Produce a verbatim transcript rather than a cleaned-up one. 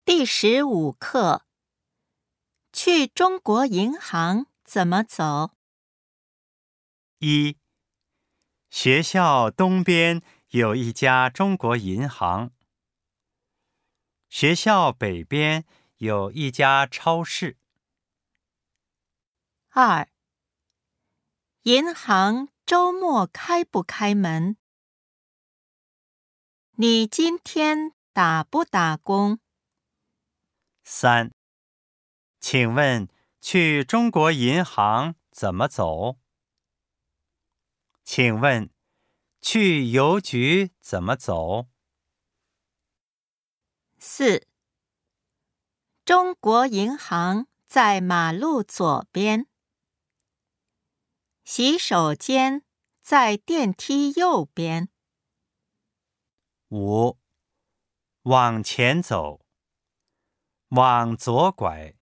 第十五课，去中国银行怎么走？ 一、学校东边有一家中国银行，学校北边有一家超市。 二、银行周末开不开门？你今天打不打工？ 三、请问去中国银行怎么走？请问去邮局怎么走？ 四、中国银行在马路左边，洗手间在电梯右边。 五、往前走，往左拐。